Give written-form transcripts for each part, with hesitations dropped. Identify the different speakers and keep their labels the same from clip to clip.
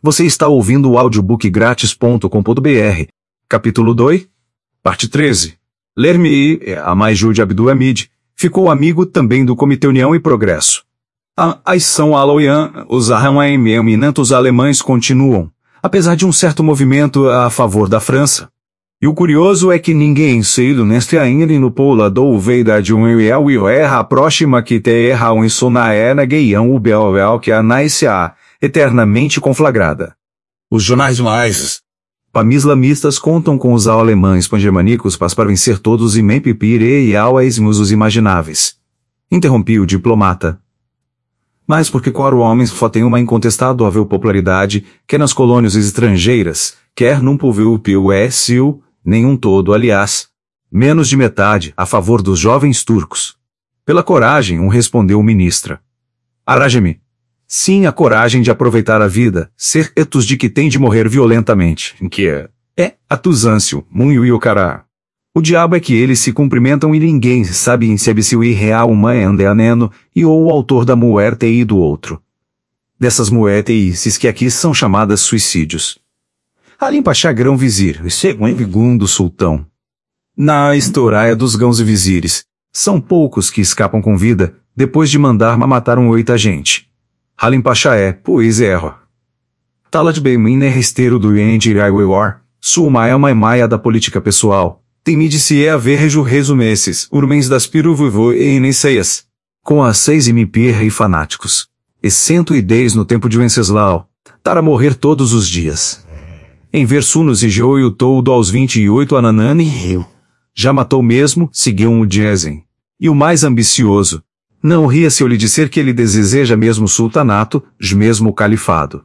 Speaker 1: Você está ouvindo o audiobookgratis.com.br. Capítulo 2, Parte 13. Lermi, a Majud Abdul-Hamid, ficou amigo também do Comitê União e Progresso. A Ação Aloyan, os arremamentos alemães continuam, apesar de um certo movimento a favor da França. E o curioso é que ninguém cedo neste ainda no pola do veida de um erra a próxima que te erra um sona era gueião o bel que a naisia eternamente conflagrada. Os jornais mais islamistas contam com os alemães pangermânicos para vencer todos e mempipire e aoismos os imagináveis. Interrompi o diplomata. Mas porque qual homem só tem uma incontestável popularidade, quer nas colônias estrangeiras, quer num povo PUSU, nenhum todo aliás, menos de metade a favor dos jovens turcos. Pela coragem, respondeu o ministra. Arranje-me. Sim, a coragem de aproveitar a vida, ser etos de que tem de morrer violentamente, que é atusâncio, munho e o cará. O diabo é que eles se cumprimentam e ninguém sabe se é o irreal uma aneno e ou o autor da muerte e do outro. Dessas muertes que aqui são chamadas suicídios. Halim Pachá grão-vizir, segundo sultão. Na história dos gãos-vizires, são poucos que escapam com vida, depois de mandar matar 8 gente. Halim Pachá pois erra. Talat Beymin resteiro do Yendiraiwar, sua maia da política pessoal, temi-de-se haver resumesses, urmens das piruvuvo e ineceias, com as 6 e fanáticos. E 110 no tempo de Wenceslau, para morrer todos os dias. Em Versunos e Joio todo aos 28 Ananani Rio. Já matou mesmo, seguiu o Jezen. E o mais ambicioso, não ria se eu lhe disser que ele deseja mesmo o sultanato, mesmo o califado.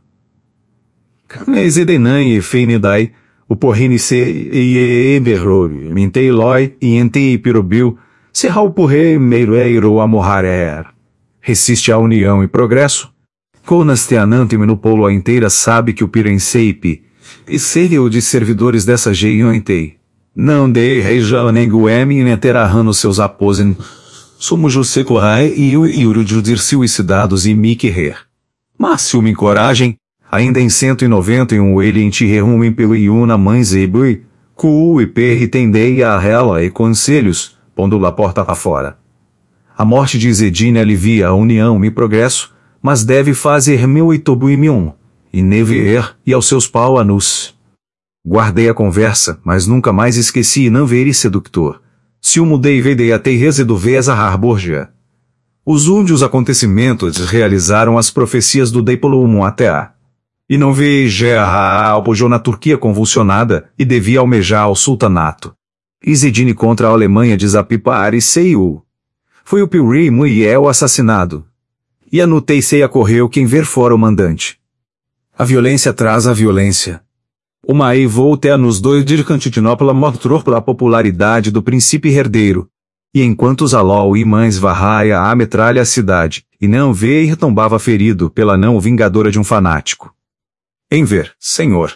Speaker 1: Ezedenan e Feinidai, o porrini se e eberro, mintei loi e entei pirobil, serra o porre meireiro amorrarer. Resiste à união e progresso? Conas teanantime no polo a inteira sabe que o pirenseipe, e seria de servidores dessa geiontei. Não dei reja nem guemi nem terarrano seus aposentos. Somos José Corrai e o Iurudir suicidados e Miquerer. Mas se me encorajem, ainda em 191 ele entirrum impelo Iuna mães ebui, cu e perri tendei a rela e conselhos, pondo la porta afora. A morte de Zedine alivia a união e progresso, mas deve fazer meu itobu e never e aos seus pau anus. Guardei a conversa, mas nunca mais esqueci e não veri seductor. Se o mudei vedei até reseduver a Harborgia. Os últimos acontecimentos realizaram as profecias do Deipolo até a. E não veja a apogeu na Turquia convulsionada e devia almejar ao sultanato. Izedine contra a Alemanha de Zapipar e Seiu. Foi o Pilri Muiel assassinado. E a Nuteiceia correu quem ver fora o mandante. A violência traz a violência. O Maí volta nos 2 de Constantinopla mostrou pela popularidade do príncipe herdeiro. E enquanto os Alol e mães varraia a metralha a cidade, e não vê e retombava ferido pela não vingadora de um fanático. Em ver, senhor.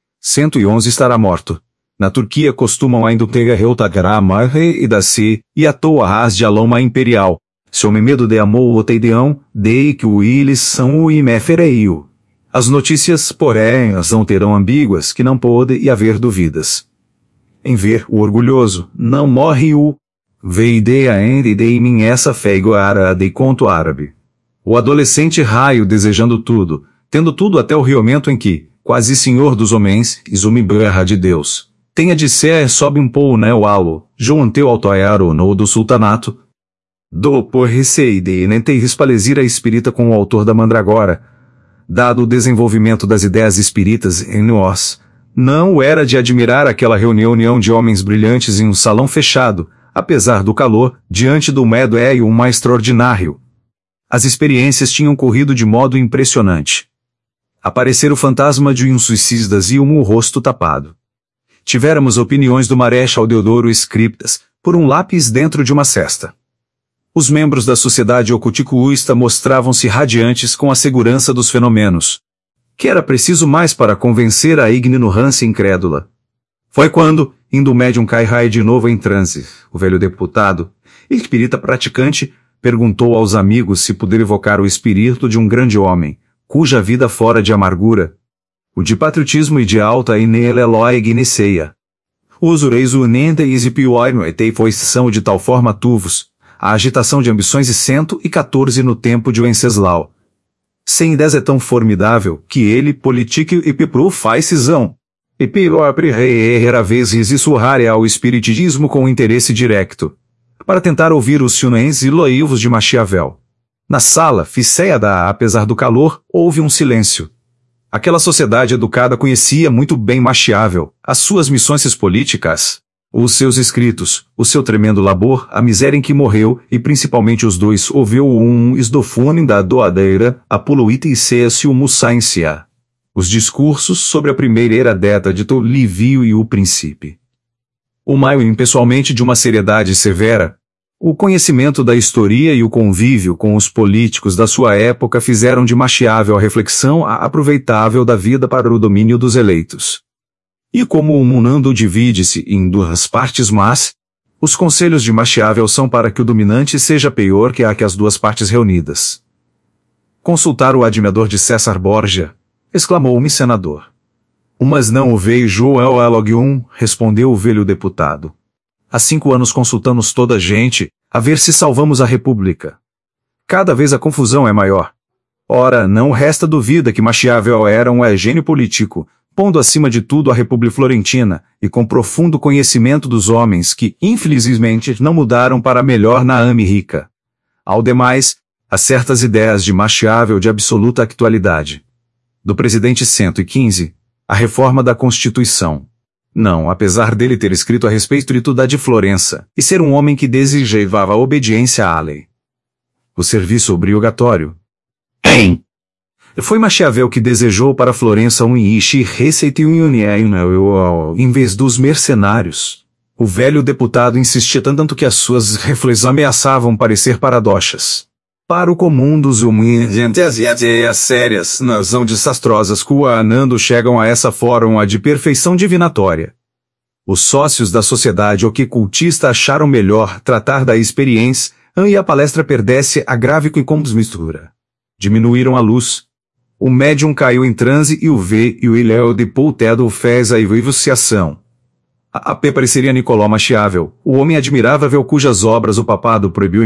Speaker 1: 111 estará morto. Na Turquia costumam ainda ter reutagará marre e daci, e a toa ras de aloma imperial. Se o medo de amor o teideão, dei que o ilis são o imefereio. As notícias, porém, não terão ambíguas que não pode e haver dúvidas. Em ver o orgulhoso, não morre o veide ainda e dei mim essa feigo de conto árabe. O adolescente raio desejando tudo, tendo tudo até o riomento em que, quase senhor dos homens, isumibra de Deus. Tenha de ser sobe um pou né o alo, joanteu autoiaro no do sultanato. Do por receide e nentei respalezir a espírita com o autor da mandragora. Dado o desenvolvimento das ideias espíritas em nós, não era de admirar aquela reunião de homens brilhantes em um salão fechado, apesar do calor, diante do medo e o mais extraordinário. As experiências tinham corrido de modo impressionante. Aparecera o fantasma de um suicida e o rosto tapado. Tivéramos opiniões do Marechal Deodoro escritas, por um lápis dentro de uma cesta. Os membros da sociedade oculticuísta mostravam-se radiantes com a segurança dos fenômenos. Que era preciso mais para convencer a ignorância incrédula. Foi quando, indo o médium Kai de novo em transe, o velho deputado, espírita praticante, perguntou aos amigos se poderia evocar o espírito de um grande homem, cuja vida fora de amargura. o de patriotismo e de alta inelelói gniceia. Usureis unenda e zipioinoetei são de tal forma tuvos, a agitação de ambições e 114 no tempo de Wenceslau. 110 é tão formidável, que ele, politique e pipru faz cisão. E piropre era vez sussurrar ao espiritismo com interesse direto, para tentar ouvir os sionens e loivos de Maquiavel. Na sala, ficéada apesar do calor, houve um silêncio. Aquela sociedade educada conhecia muito bem Maquiavel, as suas missões políticas, os seus escritos, o seu tremendo labor, a miséria em que morreu, e principalmente os dois ouviu esdofone da doadeira, a poluíta e cécio mussaincia. Os discursos sobre a primeira era deta de Livio e o Príncipe. O Maio impessoalmente de uma seriedade severa, o conhecimento da história e o convívio com os políticos da sua época fizeram de Maquiavel a reflexão aproveitável da vida para o domínio dos eleitos. E como o mundo divide-se em duas partes mas, os conselhos de Maquiavel são para que o dominante seja pior que as duas partes reunidas. Consultar o admirador de César Borgia, exclamou-me senador. Mas não o vejo respondeu o velho deputado. Há 5 anos consultamos toda a gente, a ver se salvamos a república. Cada vez a confusão é maior. Ora, não resta dúvida que Maquiavel era um gênio político, pondo acima de tudo a República Florentina, e com profundo conhecimento dos homens que, infelizmente, não mudaram para melhor na América. Ao demais, há certas ideias de Maquiavel de absoluta atualidade. Do presidente 115, a reforma da Constituição. Não, apesar dele ter escrito a respeito da de Florença, e ser um homem que desejava a obediência à lei. O serviço obrigatório. Foi Maquiavel que desejou para Florença um ishi receita em vez dos mercenários. O velho deputado insistia tanto que as suas reflexões ameaçavam parecer paradoxas. Para o comum dos humildes e as sérias, não desastrosas coanando chegam a essa fórmula de perfeição divinatória. Os sócios da sociedade ocultista acharam melhor tratar da experiência e a palestra perdesse a grave e mistura. Diminuíram a luz. O médium caiu em transe e o V e o Ilhéu de Poutedo fez a evocação. A P pareceria Nicolau Maquiavel, o homem admirável cujas obras o papado proibiu em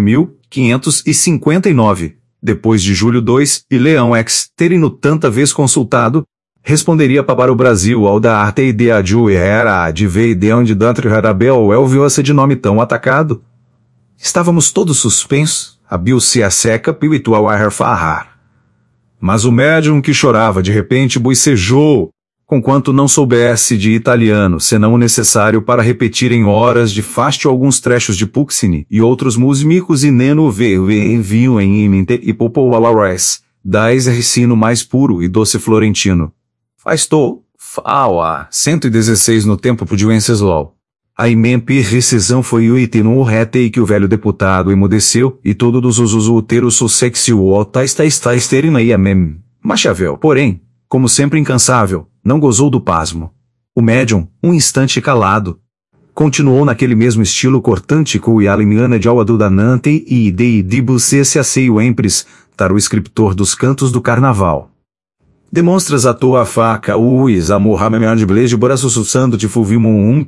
Speaker 1: 1559, depois de Júlio II e Leão X terem-no tanta vez consultado, responderia para o Brasil ao da arte e de adju era de ver de onde dentro Harabel elviu-se de nome tão atacado. Estávamos todos suspensos, abriu-se a seca pitual a farrar. Mas o médium que chorava de repente bocejou, conquanto não soubesse de italiano, senão o necessário para repetir em horas de fástio alguns trechos de Puccini e outros músicos e neno envio em iminte e popou alares, dais ricino mais puro e doce florentino. Fastou, fala, 116 no tempo de Wenceslau. A imempe rescisão foi o itino retei que o velho deputado emudeceu, e todos os uteros sussexio está esterina e amem. Maquiavel, porém, como sempre incansável, não gozou do pasmo. O médium, um instante calado, continuou naquele mesmo estilo cortante e alimiana de Alado Danante e de Bucesse a seio empres, tar o escritor dos cantos do carnaval. Demonstras a tua faca, uis, amor, de bleje, boraço sussando de fulvimum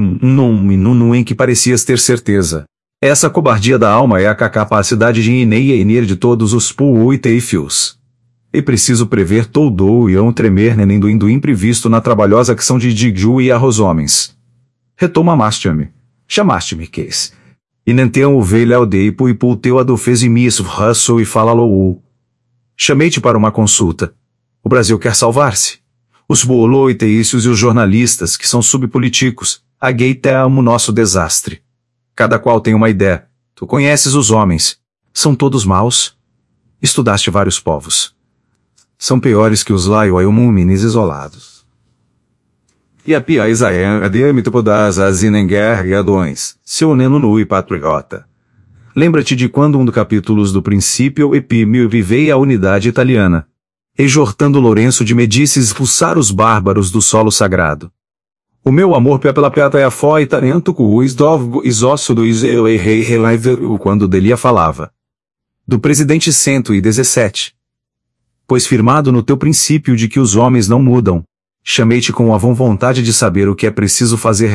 Speaker 1: em que parecias ter certeza. Essa cobardia da alma é a capacidade de inir de todos os fios. É preciso prever todo e tremer nem do imprevisto na trabalhosa ação de Digju e arroz homens. Retoma-maste-me. Chamaste-me, Case. E nenteu o velho aldeipo e pulteu a do fez e misso raço e fala-lo. Chamei-te para uma consulta. O Brasil quer salvar-se. Os boloiteícios e os jornalistas, que são subpoliticos, agueitam o nosso desastre. Cada qual tem uma ideia. Tu conheces os homens. São todos maus? Estudaste vários povos. São piores que os laioiumuminis isolados. E a pia Isaia de Mitopodas azinenguergadões, seu neno nu e patriota. Lembra-te de quando um dos capítulos do Princípio Epímio vivei a unidade italiana, exortando Lourenço de Medici expulsar os bárbaros do solo sagrado. O meu amor pela piata é a fó e talento com o isosso do Iseu e rei quando Delia falava. Do presidente 117. Pois firmado no teu princípio de que os homens não mudam, Chamei-te com a vontade de saber o que é preciso fazer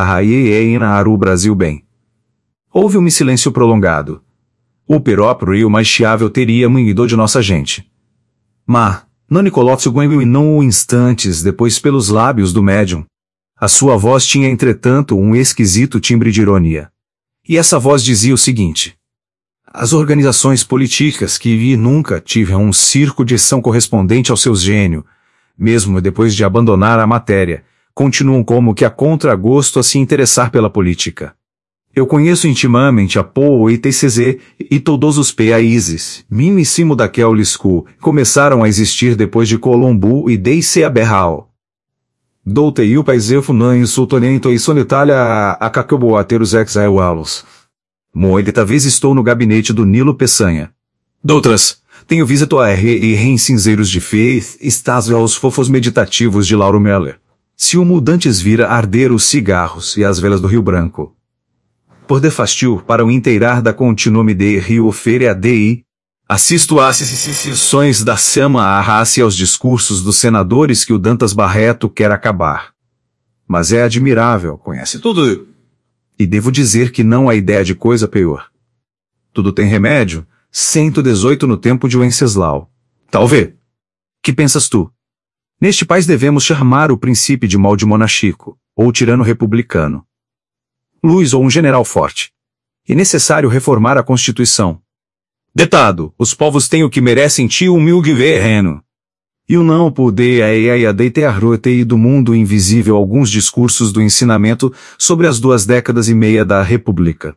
Speaker 1: para o Brasil bem. Houve silêncio prolongado. O próprio mais chiável teria ido de nossa gente. Mas, não Nicolozzo e não instantes depois pelos lábios do médium. A sua voz tinha entretanto esquisito timbre de ironia. E essa voz dizia o seguinte: as organizações políticas que nunca tiveram circo de ação correspondente ao seu gênio, mesmo depois de abandonar a matéria, continuam como que a contragosto a se interessar pela política. Eu conheço intimamente a POITCZ e todos os países, mimíssimo daquele school, começaram a existir depois de Colombo e desce a Berral. Doutei o paisefo não sultonento e solitária a cacoboateros ex-aewalos. Moita vez estou no gabinete do Nilo Peçanha. Doutras, tenho visito a em cinzeiros de faith, estás aos fofos meditativos de Lauro Meller. Se o mudantes vira arder os cigarros e as velas do Rio Branco. Por defastiu para o inteirar da continume de Rio Feira DI, assisto às sessões da Sama a raça e aos discursos dos senadores que o Dantas Barreto quer acabar. Mas é admirável, conhece tudo. E devo dizer que não há ideia de coisa pior. Tudo tem remédio, 118 no tempo de Wenceslau. Talvez. Que pensas tu? Neste país devemos chamar o príncipe de mal de monachico, ou tirano republicano. Luiz ou general forte. É necessário reformar a Constituição. Detado, os povos têm o que merecem ti humilde verreno. E o não poder a deiter do mundo invisível alguns discursos do ensinamento sobre as 2 décadas e meia da República.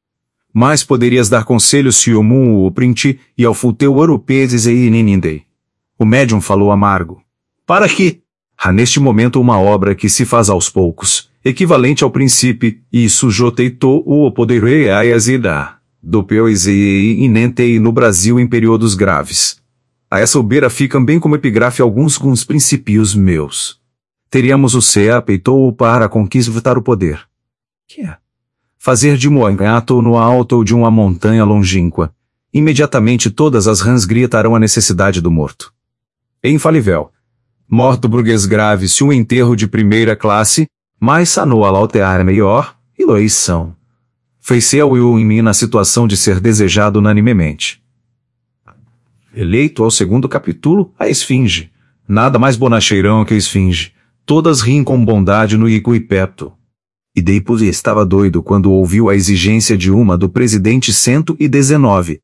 Speaker 1: Mas poderias dar conselhos se o print e ao futeu europeus e ninindei. O médium falou amargo. Para que? Há neste momento uma obra que se faz aos poucos, equivalente ao princípio, e sujeitou o poder a exida, do peus e inentei no Brasil em períodos graves. A essa obeira ficam bem como epígrafe alguns princípios meus. Teríamos o CEA peitou para conquistar o poder. Que é? Fazer de Moangato no alto ou de uma montanha longínqua. Imediatamente todas as rãs gritarão a necessidade do morto. É infalível. Morto burguês grave se um enterro de primeira classe, mas sanou a lautear melhor, e loição. Fez-se-o em mim na situação de ser desejado unanimemente. Eleito ao 2º capítulo, a esfinge. Nada mais bonacheirão que a esfinge. Todas riem com bondade no Ico e Pepto. E Deipus estava doido quando ouviu a exigência de uma do presidente 119,